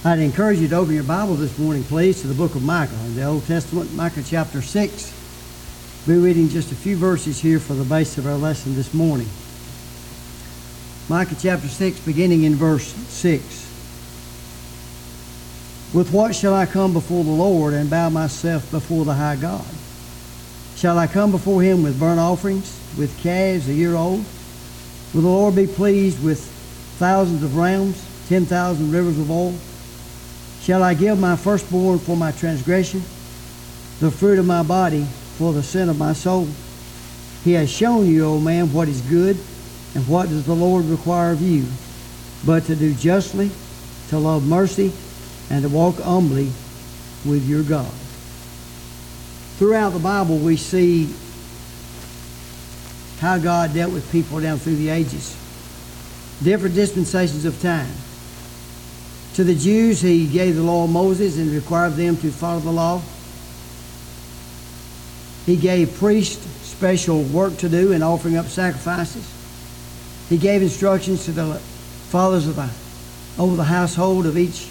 I'd encourage you to open your Bible this morning, please, to the book of Micah in the Old Testament, Micah chapter 6. We'll be reading just a few verses here for the base of our lesson this morning. Micah chapter 6, beginning in verse 6. With what shall I come before the Lord and bow myself before the high God? Shall I come before him with burnt offerings, with calves a year old? Will the Lord be pleased with thousands of rams, 10,000 rivers of oil? Shall I give my firstborn for my transgression, the fruit of my body for the sin of my soul? He has shown you, O man, what is good, and what does the Lord require of you, but to do justly, to love mercy, and to walk humbly with your God. Throughout the Bible, we see how God dealt with people down through the ages. Different dispensations of time. To the Jews, he gave the law of Moses and required them to follow the law. He gave priests special work to do in offering up sacrifices. He gave instructions to the fathers over the household of each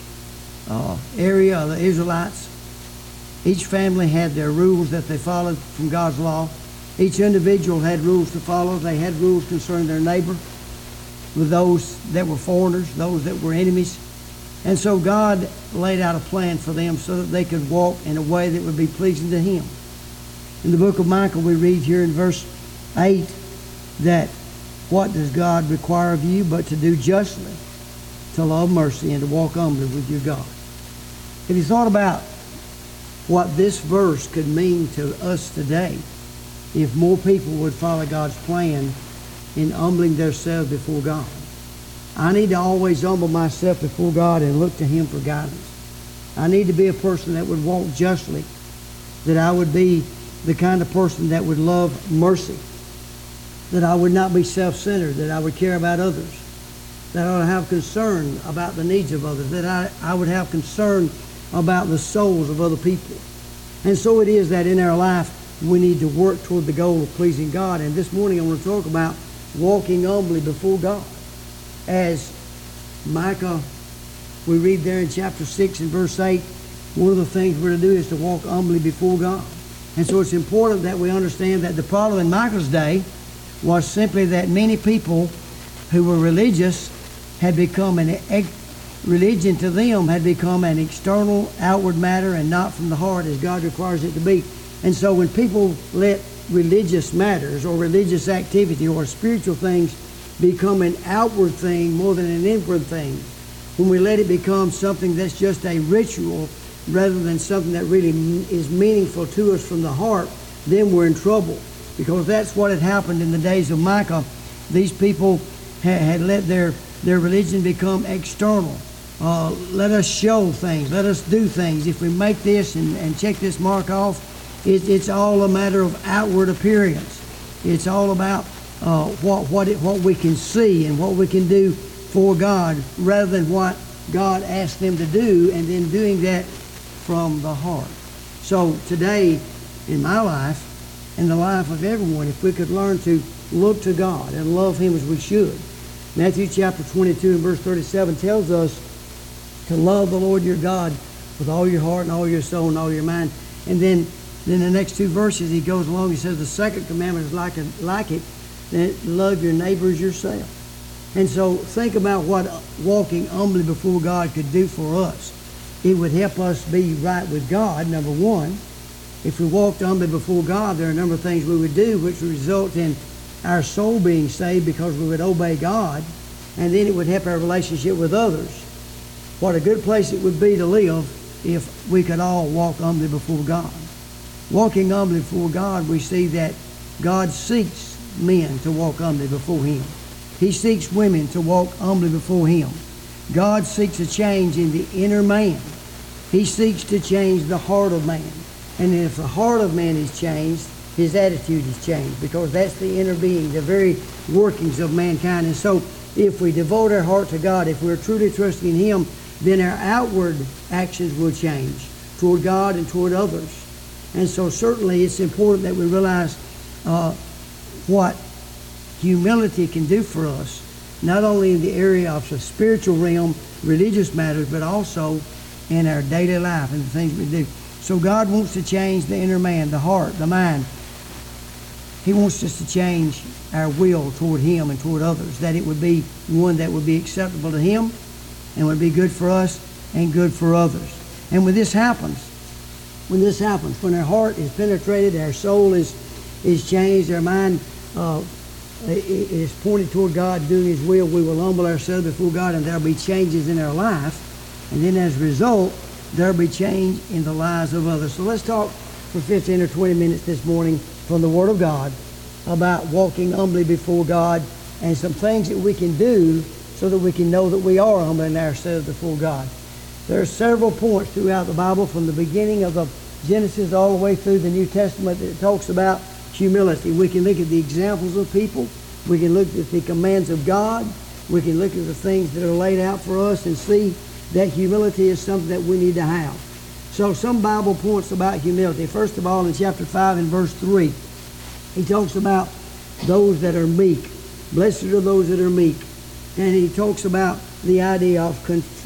area of the Israelites. Each family had their rules that they followed from God's law. Each individual had rules to follow. They had rules concerning their neighbor, with those that were foreigners, those that were enemies. And so God laid out a plan for them so that they could walk in a way that would be pleasing to him. In the book of Micah, we read here in verse 8 that what does God require of you but to do justly, to love mercy, and to walk humbly with your God? Have you thought about what this verse could mean to us today if more people would follow God's plan in humbling themselves before God? I need to always humble myself before God and look to him for guidance. I need to be a person that would walk justly, that I would be the kind of person that would love mercy, that I would not be self-centered, that I would care about others, that I would have concern about the needs of others, that I would have concern about the souls of other people. And so it is that in our life we need to work toward the goal of pleasing God. And this morning I want to talk about walking humbly before God. As Micah, we read there in chapter 6 and verse 8, one of the things we're to do is to walk humbly before God. And so it's important that we understand that the problem in Micah's day was simply that many people who were religious had become religion to them had become an external, outward matter and not from the heart as God requires it to be. And so when people let religious matters or religious activity or spiritual things become an outward thing more than an inward thing, when we let it become something that's just a ritual rather than something that really is meaningful to us from the heart, then we're in trouble. Because that's what had happened in the days of Micah. These people had let their religion become external. Let us show things. Let us do things. If we make this and check this mark off, it's all a matter of outward appearance. It's all about what we can see and what we can do for God rather than what God asked them to do, and then doing that from the heart. So today in my life and the life of everyone, if we could learn to look to God and love him as we should. Matthew chapter 22 and verse 37 tells us to love the Lord your God with all your heart and all your soul and all your mind. And then the next two verses he goes along, he says the second commandment is like it, that love your neighbor as yourself. And so think about what walking humbly before God could do for us. It would help us be right with God, number one. If we walked humbly before God, there are a number of things we would do which would result in our soul being saved because we would obey God, and then it would help our relationship with others. What a good place it would be to live if we could all walk humbly before God. Walking humbly before God, we see that God seeks men to walk humbly before him. He seeks women to walk humbly before him. God seeks a change in the inner man. He seeks to change the heart of man. And if the heart of man is changed, his attitude is changed, because that's the inner being, the very workings of mankind. And so if we devote our heart to God, if we're truly trusting in him, then our outward actions will change toward God and toward others. And so certainly it's important that we realize what humility can do for us not only in the area of the spiritual realm, religious matters, but also in our daily life and the things we do. So God wants to change the inner man, the heart, the mind. He wants us to change our will toward Him and toward others, that it would be one that would be acceptable to Him and would be good for us and good for others. And when this happens, when our heart is penetrated, our soul is changed, our mind is pointed toward God, doing His will, we will humble ourselves before God, and there will be changes in our life. And then as a result, there will be change in the lives of others. So let's talk for 15 or 20 minutes this morning from the Word of God about walking humbly before God and some things that we can do so that we can know that we are humbling ourselves before God. There are several points throughout the Bible, from the beginning of the Genesis all the way through the New Testament, that talks about humility. We can look at the examples of people. We can look at the commands of God. We can look at the things that are laid out for us and see that humility is something that we need to have. So some Bible points about humility. First of all, in chapter 5 and verse 3, he talks about those that are meek. Blessed are those that are meek. And he talks about the idea of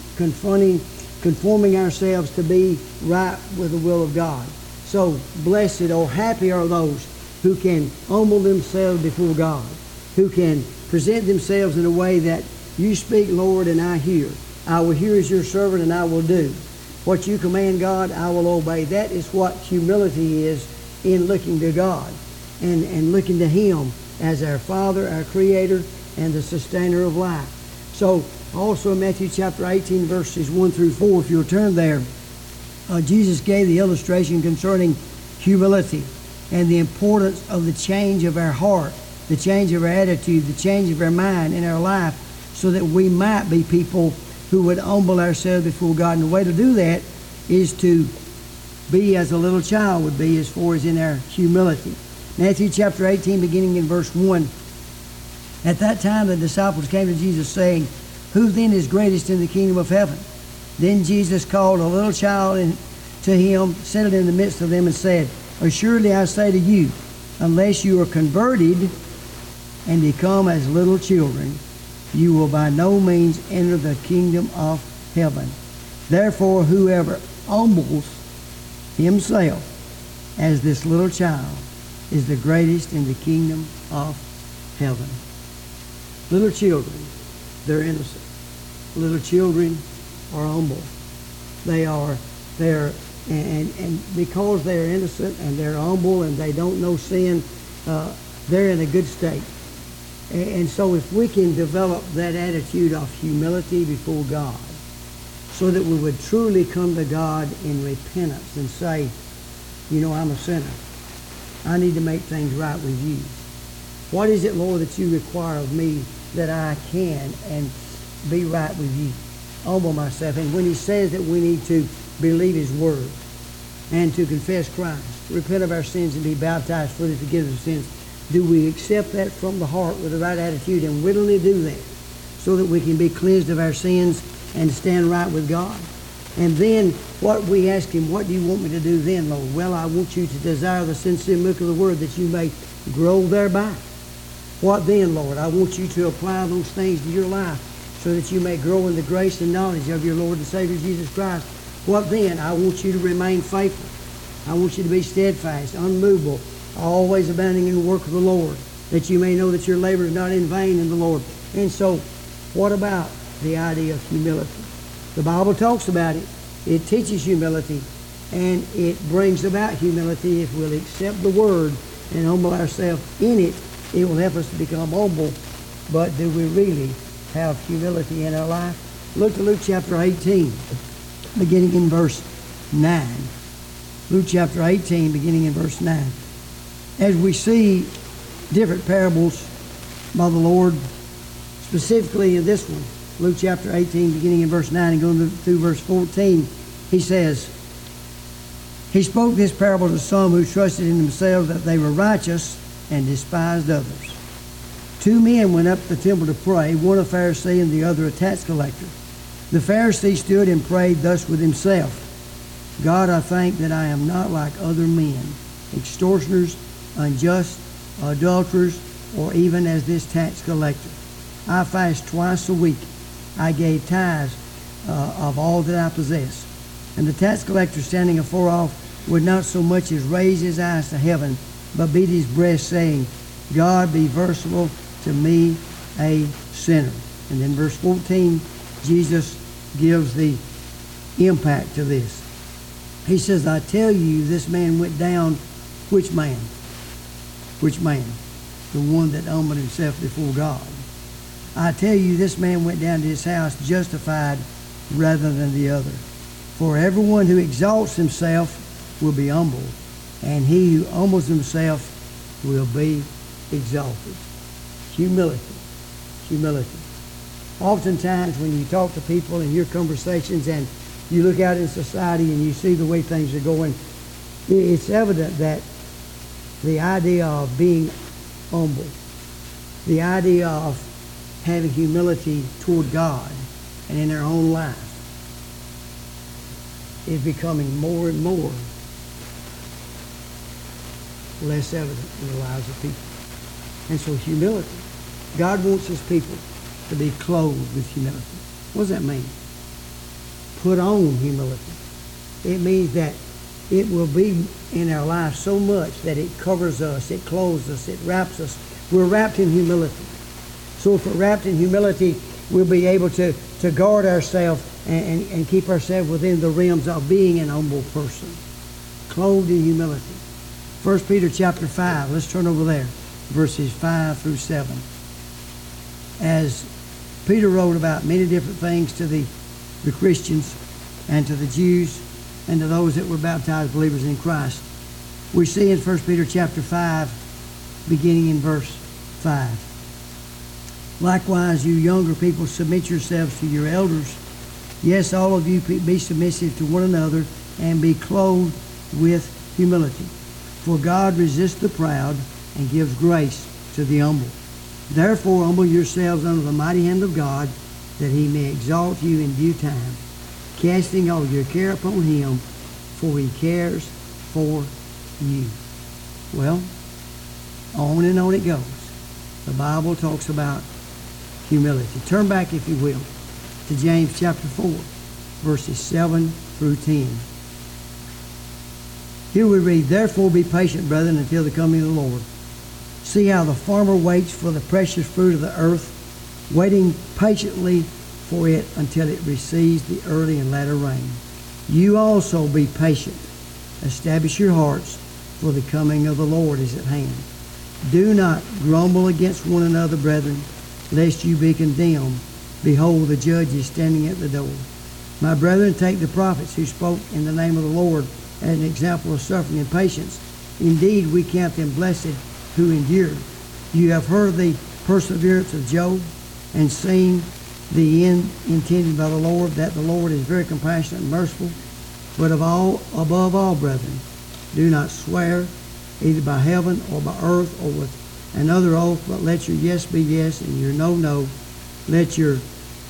conforming ourselves to be right with the will of God. So blessed or happy are those who can humble themselves before God, who can present themselves in a way that you speak, Lord, and I hear. I will hear as your servant, and I will do. What you command, God, I will obey. That is what humility is in looking to God and looking to Him as our Father, our Creator, and the sustainer of life. So also in Matthew chapter 18, verses 1 through 4, if you'll turn there, Jesus gave the illustration concerning humility and the importance of the change of our heart, the change of our attitude, the change of our mind in our life, so that we might be people who would humble ourselves before God. And the way to do that is to be as a little child would be as far as in our humility. Matthew chapter 18, beginning in verse 1. At that time the disciples came to Jesus, saying, Who then is greatest in the kingdom of heaven? Then Jesus called a little child to Him, set it in the midst of them, and said, Assuredly I say to you, unless you are converted and become as little children, you will by no means enter the kingdom of heaven. Therefore, whoever humbles himself as this little child is the greatest in the kingdom of heaven. Little children, they're innocent. Little children are humble. And because they're innocent and they're humble and they don't know sin, they're in a good state. And so if we can develop that attitude of humility before God, so that we would truly come to God in repentance and say, you know, I'm a sinner. I need to make things right with you. What is it, Lord, that you require of me that I can and be right with you? Humble myself. And when he says that we need to believe his word and to confess Christ, repent of our sins and be baptized for the forgiveness of sins, do we accept that from the heart with the right attitude and willingly do that so that we can be cleansed of our sins and stand right with God? And then what we ask him, what do you want me to do then, Lord? Well, I want you to desire the sincere milk of the word that you may grow thereby. What then, Lord? I want you to apply those things to your life so that you may grow in the grace and knowledge of your Lord and Savior Jesus Christ. What then? I want you to remain faithful. I want you to be steadfast, unmovable, always abounding in the work of the Lord, that you may know that your labor is not in vain in the Lord. And so, what about the idea of humility? The Bible talks about it. It teaches humility, and it brings about humility if we'll accept the word and humble ourselves in it. It will help us to become humble. But do we really have humility in our life? Look at Luke chapter 18, beginning in verse 9. Luke chapter 18, beginning in verse 9. As we see different parables by the Lord, specifically in this one, Luke chapter 18, beginning in verse 9 and going through verse 14, he says, He spoke this parable to some who trusted in themselves that they were righteous and despised others. Two men went up to the temple to pray, one a Pharisee and the other a tax collector. The Pharisee stood and prayed thus with himself, God, I thank that I am not like other men, extortioners, unjust, adulterers, or even as this tax collector. I fast twice a week. I gave tithes of all that I possess. And the tax collector, standing afar off, would not so much as raise his eyes to heaven, but beat his breast, saying, God be merciful to me, a sinner. And then verse 14, Jesus gives the impact to this. He says, I tell you, this man went down. Which man? Which man? The one that humbled himself before God. I tell you, this man went down to his house justified rather than the other. For everyone who exalts himself will be humbled, and he who humbles himself will be exalted. Humility. Humility. Oftentimes when you talk to people in your conversations and you look out in society and you see the way things are going, it's evident that the idea of being humble, the idea of having humility toward God and in their own life is becoming more and more less evident in the lives of people. And so humility. God wants his people to be clothed with humility. What does that mean? Put on humility. It means that it will be in our life so much that it covers us, it clothes us, it wraps us. We're wrapped in humility. So if we're wrapped in humility, we'll be able to guard ourselves and keep ourselves within the realms of being an humble person. Clothed in humility. 1 Peter chapter 5, let's turn over there, verses 5 through 7. As Peter wrote about many different things to the Christians and to the Jews and to those that were baptized believers in Christ, we see in 1 Peter chapter 5, beginning in verse 5. Likewise, you younger people, submit yourselves to your elders. Yes, all of you be submissive to one another and be clothed with humility. For God resists the proud and gives grace to the humble. Therefore, humble yourselves under the mighty hand of God, that he may exalt you in due time, casting all your care upon him, for he cares for you. Well, on and on it goes. The Bible talks about humility. Turn back, if you will, to James chapter 4, verses 7 through 10. Here we read, Therefore be patient, brethren, until the coming of the Lord. See how the farmer waits for the precious fruit of the earth, waiting patiently for it until it receives the early and latter rain. You also be patient. Establish your hearts, for the coming of the Lord is at hand. Do not grumble against one another, brethren, lest you be condemned. Behold, the judge is standing at the door. My brethren, take the prophets who spoke in the name of the Lord as an example of suffering and patience. Indeed, we count them blessed who endured. You have heard the perseverance of Job and seen the end intended by the Lord, that the Lord is very compassionate and merciful. But above all, brethren, do not swear either by heaven or by earth or with another oath, but let your yes be yes and your no, no, lest you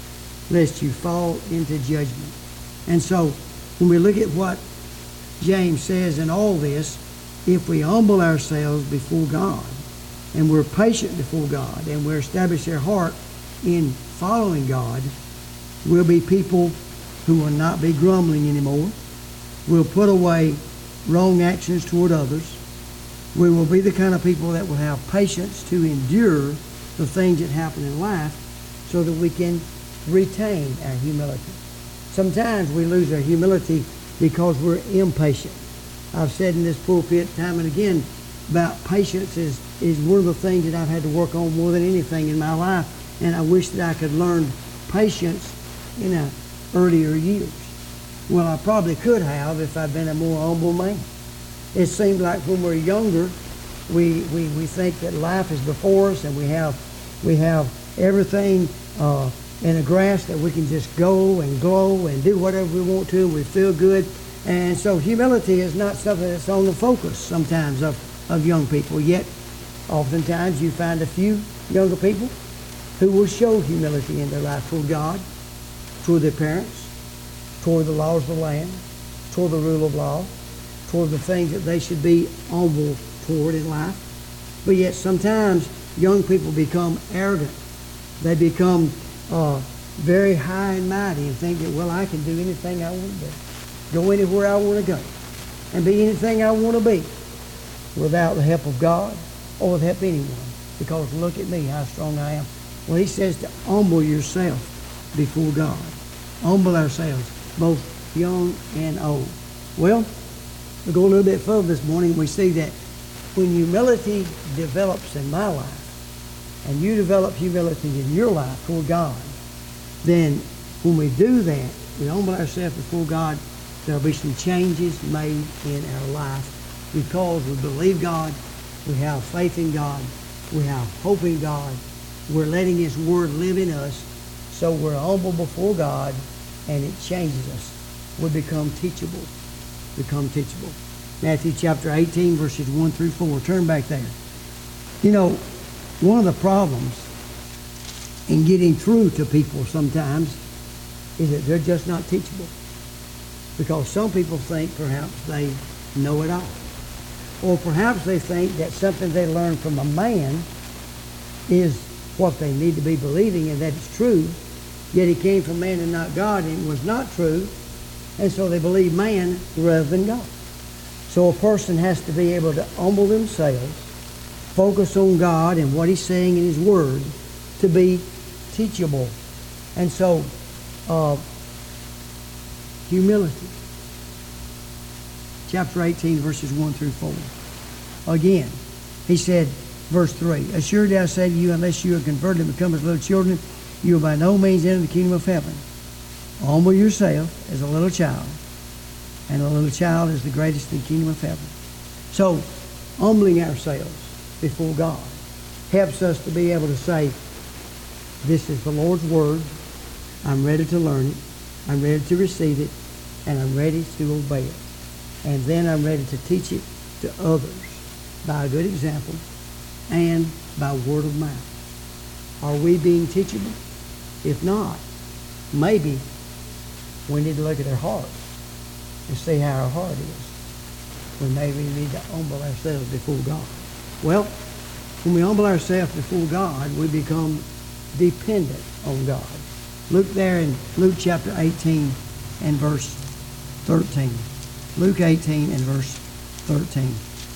fall into judgment. And so, when we look at what James says in all this, if we humble ourselves before God, and we're patient before God, and we establish our heart in following God, we'll be people who will not be grumbling anymore. We'll put away wrong actions toward others. We will be the kind of people that will have patience to endure the things that happen in life so that we can retain our humility. Sometimes we lose our humility because we're impatient. I've said in this pulpit time and again about patience is one of the things that I've had to work on more than anything in my life, and I wish that I could learn patience in earlier years. Well, I probably could have if I'd been a more humble man. It seems like when we're younger, we think that life is before us, and we have everything in a grasp that we can just go and glow and do whatever we want to, and we feel good. And so humility is not something that's on the focus sometimes of young people. Yet, oftentimes you find a few younger people who will show humility in their life toward God, toward their parents, toward the laws of the land, toward the rule of law, toward the things that they should be humble toward in life. But yet sometimes young people become arrogant They become very high and mighty and think that, well, I can do anything I want to do, go anywhere I want to go, and be anything I want to be without the help of God or with help of anyone. Because look at me, how strong I am. Well, he says to humble yourself before God. Humble ourselves, both young and old. Well, we go a little bit further this morning. We see that when humility develops in my life, and you develop humility in your life toward God, then when we do that, we humble ourselves before God, there'll be some changes made in our life because we believe God, we have faith in God, we have hope in God, we're letting His Word live in us, so we're humble before God, and it changes us. We become teachable. Matthew chapter 18, verses 1 through 4. Turn back there. You know, one of the problems in getting through to people sometimes is that they're just not teachable. Because some people think perhaps they know it all. Or perhaps they think that something they learned from a man is what they need to be believing and that it's true. Yet he came from man and not God, and it was not true. And so they believe man rather than God. So a person has to be able to humble themselves, focus on God and what He's saying in His Word to be teachable. And so, humility. Chapter 18, verses 1 through 4. Again, he said, verse 3, Assuredly I say to you, unless you are converted and become as little children, you will by no means enter the kingdom of heaven. Humble yourself as a little child, and a little child is the greatest in the kingdom of heaven. So, humbling ourselves before God helps us to be able to say, this is the Lord's Word. I'm ready to learn it. I'm ready to receive it. And I'm ready to obey it. And then I'm ready to teach it to others by a good example and by word of mouth. Are we being teachable? If not, maybe we need to look at our heart and see how our heart is. We maybe need to humble ourselves before God. Well, when we humble ourselves before God, we become dependent on God. Look there in Luke chapter 18 and verse 13. Luke 18 and verse 13.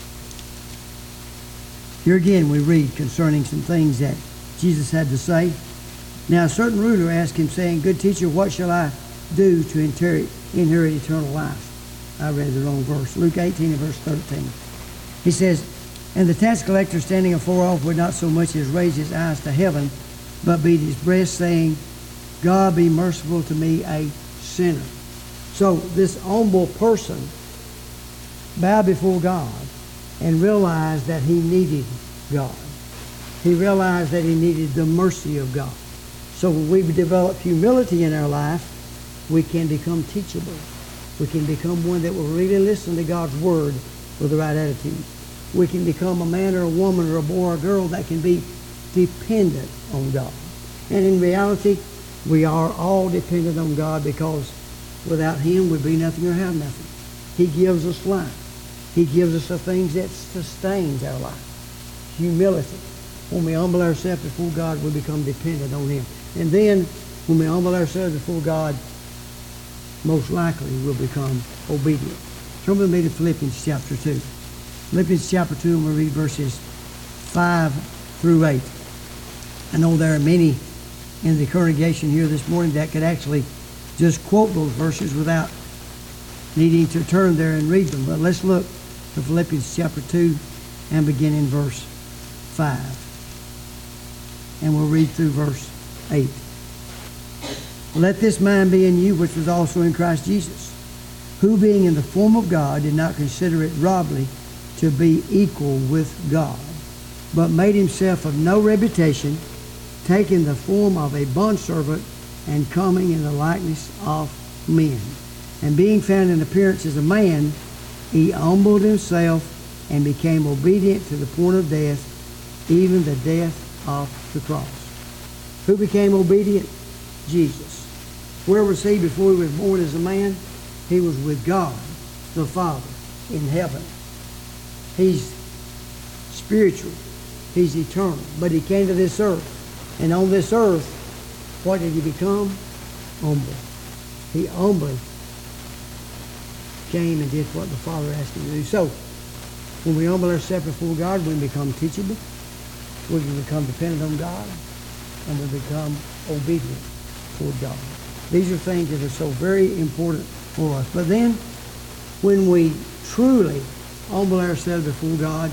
Here again we read concerning some things that Jesus had to say. Now a certain ruler asked him, saying, Good teacher, what shall I do to inherit eternal life? I read the wrong verse. Luke 18 and verse 13. He says, And the tax collector standing afar off would not so much as raise his eyes to heaven, but beat his breast, saying, God be merciful to me, a sinner. So this humble person bowed before God and realized that he needed God. He realized that he needed the mercy of God. So when we develop humility in our life, we can become teachable. We can become one that will really listen to God's Word with the right attitude. We can become a man or a woman or a boy or a girl that can be dependent on God. And in reality, we are all dependent on God, because without Him we'd be nothing or have nothing. He gives us life. He gives us the things that sustains our life. Humility. When we humble ourselves before God, we become dependent on Him. And then, when we humble ourselves before God, most likely we'll become obedient. Turn with me to Philippians chapter 2. Philippians chapter 2, and we'll read verses 5 through 8. I know there are many in the congregation here this morning that could actually just quote those verses without needing to turn there and read them. But let's look to Philippians chapter 2 and begin in verse 5. And we'll read through verse 8. Let this mind be in you, which was also in Christ Jesus, who being in the form of God did not consider it robbery to be equal with God, but made himself of no reputation, taking the form of a bondservant and coming in the likeness of men. And being found in appearance as a man, he humbled himself and became obedient to the point of death, even the death of the cross. Who became obedient? Jesus. Where was he before he was born as a man? He was with God, the Father, in heaven. He's spiritual. He's eternal. But he came to this earth And on this earth, what did he become? Humble. He humbly came and did what the Father asked him to do. So, when we humble ourselves before God, we become teachable, we can become dependent on God, and we become obedient toward God. These are things that are so very important for us. But then, when we truly humble ourselves before God,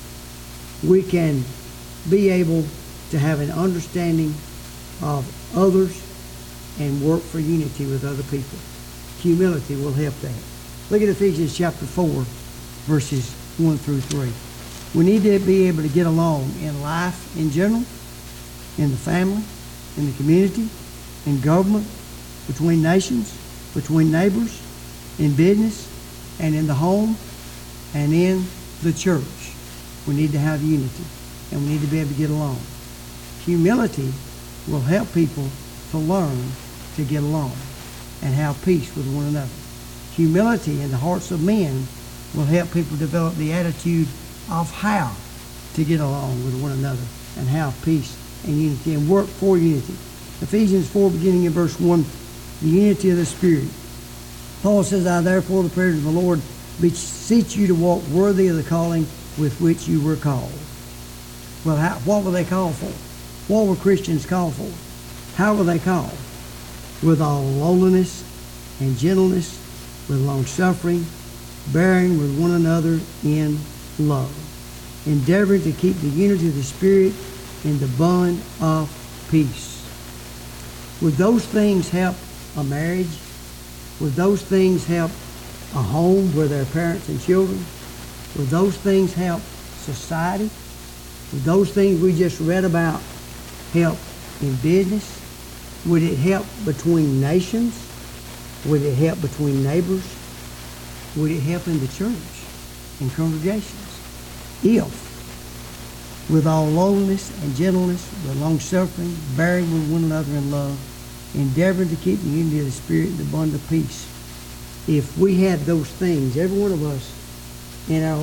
we can be able to have an understanding of others and work for unity with other people. Humility will help that. Look at Ephesians chapter 4, verses 1 through 3. We need to be able to get along in life in general, in the family, in the community, in government, between nations, between neighbors, in business, and in the home, and in the church. We need to have unity, and we need to be able to get along. Humility will help people to learn to get along and have peace with one another. Humility in the hearts of men will help people develop the attitude of how to get along with one another and have peace and unity and work for unity. Ephesians 4, beginning in verse 1, the unity of the Spirit. Paul says, I therefore, the prayers of the Lord, beseech you to walk worthy of the calling with which you were called. Well, what were they called for? What were Christians called for? How were they called? With all lowliness and gentleness, with long-suffering, bearing with one another in love, endeavoring to keep the unity of the Spirit in the bond of peace. Would those things help a marriage? Would those things help a home where there are parents and children? Would those things help society? Would those things we just read about help in business? Would it help between nations? Would it help between neighbors? Would it help in the church, in congregations? If, with all lowliness and gentleness, with long-suffering, bearing with one another in love, endeavoring to keep the unity of the Spirit in the bond of peace. If we had those things, every one of us, in our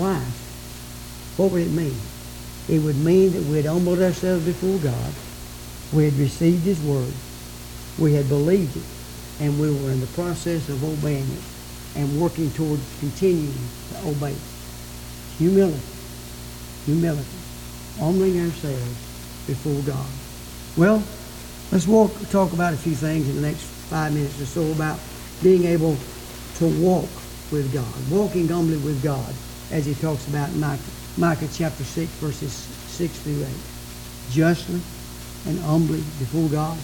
life, what would it mean? It would mean that we had humbled ourselves before God, we had received His Word, we had believed it, and we were in the process of obeying it and working toward continuing to obey it. Humility. Humility. Humbling ourselves before God. Well, let's talk about a few things in the next 5 minutes or so about being able to walk with God, walking humbly with God, as he talks about in Micah chapter 6, verses 6 through 8. Justly and humbly before God.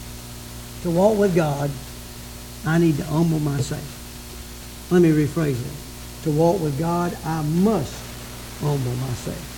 To walk with God, I need to humble myself. Let me rephrase that. To walk with God, I must humble myself.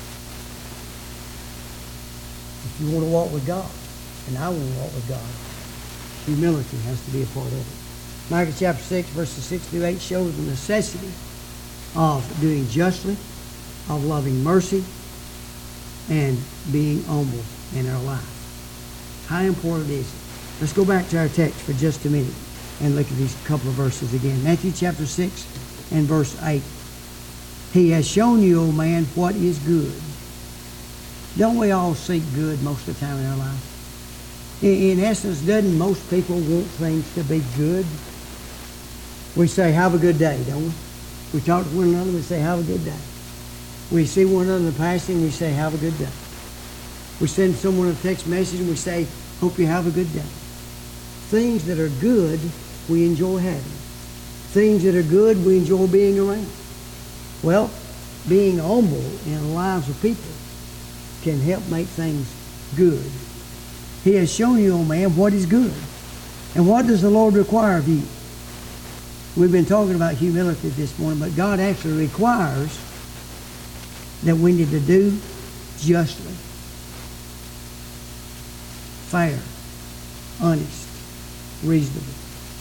If you want to walk with God, and I want to walk with God, humility has to be a part of it. Micah chapter 6, verses 6 through 8 shows the necessity of doing justly, of loving mercy, and being humble in our life. How important is it? Let's go back to our text for just a minute and look at these couple of verses again. Matthew chapter 6 and verse 8. He has shown you, O man, what is good. Don't we all seek good most of the time in our life? In essence, doesn't most people want things to be good? We say, have a good day, don't we? We talk to one another, we say, have a good day. We see one another in passing, we say, have a good day. We send someone a text message and we say, hope you have a good day. Things that are good, we enjoy having. Things that are good, we enjoy being around. Well, being humble in the lives of people can help make things good. He has shown you, O man, what is good. And what does the Lord require of you? We've been talking about humility this morning, but God actually requires that we need to do justly, fair, honest, reasonable.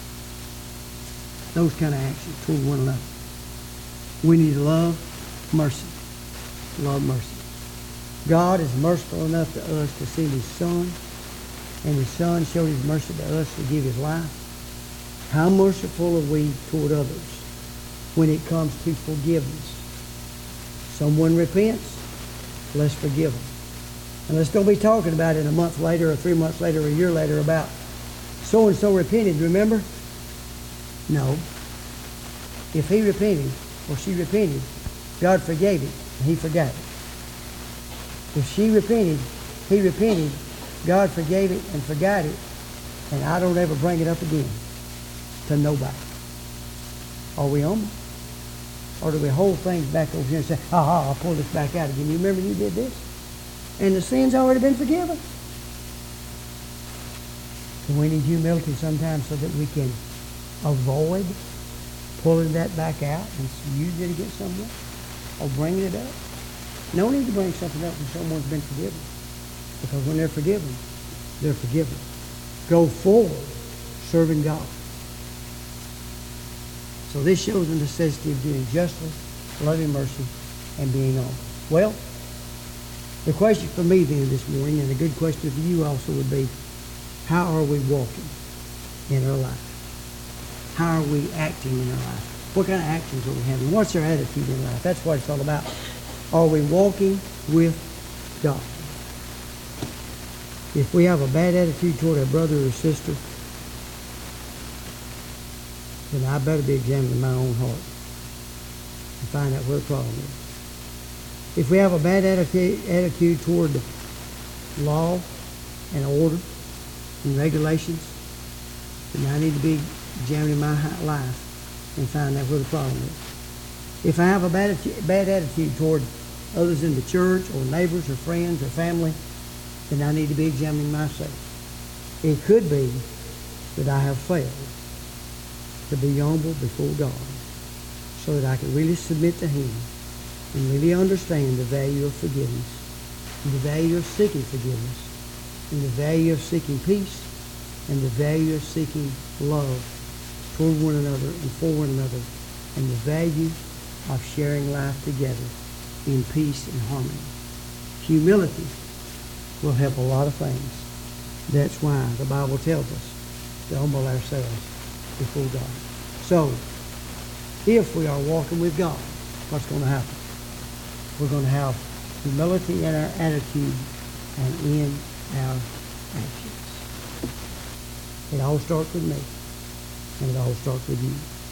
Those kind of actions toward one another. We need to love mercy. Love mercy. God is merciful enough to us to send His Son, and His Son showed His mercy to us to give His life. How merciful are we toward others when it comes to forgiveness? Someone repents, let's forgive them. And let's don't be talking about it a month later or 3 months later or a year later about so-and-so repented, remember? No. If he repented or she repented, God forgave it and he forgot it. If she repented, he repented, God forgave it and forgot it, and I don't ever bring it up again to nobody. Are we on? Or do we hold things back over here and say, I'll pull this back out again. You remember you did this? And the sin's already been forgiven. So we need humility sometimes so that we can avoid pulling that back out and use it against someone or bringing it up. No need to bring something up when someone's been forgiven. Because when they're forgiven, they're forgiven. Go forward serving God. So this shows the necessity of doing justly, loving mercy, and being humble. Well, the question for me then this morning, and a good question for you also would be, how are we walking in our life? How are we acting in our life? What kind of actions are we having? What's our attitude in life? That's what it's all about. Are we walking with God? If we have a bad attitude toward our brother or sister, then I better be examining my own heart and find out where the problem is. If we have a bad attitude toward law and order and regulations, then I need to be examining my life and find out where the problem is. If I have a bad attitude toward others in the church or neighbors or friends or family, then I need to be examining myself. It could be that I have failed to be humble before God so that I can really submit to Him and really understand the value of forgiveness and the value of seeking forgiveness and the value of seeking peace and the value of seeking love toward one another and for one another and the value of sharing life together in peace and harmony. Humility will help a lot of things. That's why the Bible tells us to humble ourselves before God. So, if we are walking with God, what's going to happen? We're going to have humility in our attitude and in our actions. It all starts with me, and it all starts with you.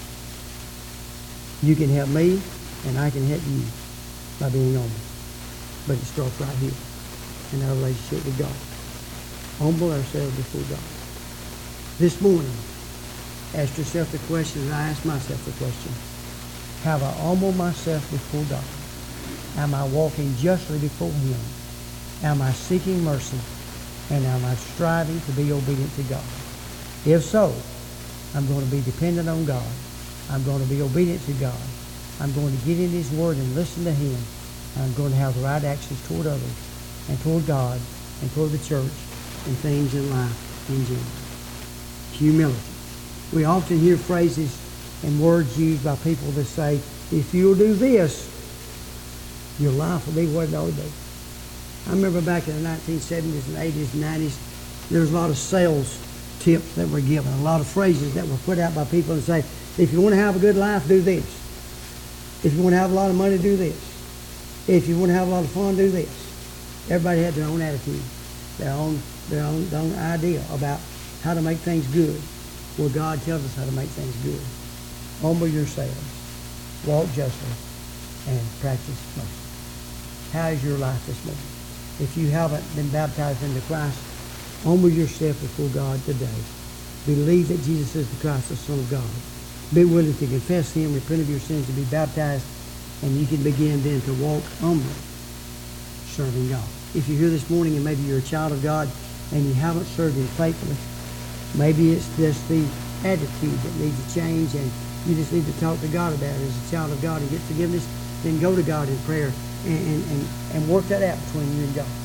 You can help me, and I can help you by being humble. But it starts right here in our relationship with God. Humble ourselves before God. This morning, ask yourself the question, and I ask myself the question, have I humbled myself before God? Am I walking justly before Him? Am I seeking mercy? And am I striving to be obedient to God? If so, I'm going to be dependent on God. I'm going to be obedient to God. I'm going to get in His Word and listen to Him. I'm going to have the right actions toward others and toward God and toward the church and things in life in general. Humility. We often hear phrases and words used by people that say, if you'll do this, your life will be what it ought to be. I remember back in the 1970s and 80s and 90s, there was a lot of sales tips that were given, a lot of phrases that were put out by people and say, if you want to have a good life, do this. If you want to have a lot of money, do this. If you want to have a lot of fun, do this. Everybody had their own attitude, their own idea about how to make things good. Well, God tells us how to make things good. Humble yourselves, walk justly, and practice mercy. How is your life this morning? If you haven't been baptized into Christ, humble yourself before God today. Believe that Jesus is the Christ, the Son of God. Be willing to confess Him, repent of your sins, and be baptized, and you can begin then to walk humbly, serving God. If you're here this morning and maybe you're a child of God and you haven't served Him faithfully, maybe it's just the attitude that needs to change and you just need to talk to God about it as a child of God and get forgiveness, then go to God in prayer and work that out between you and God.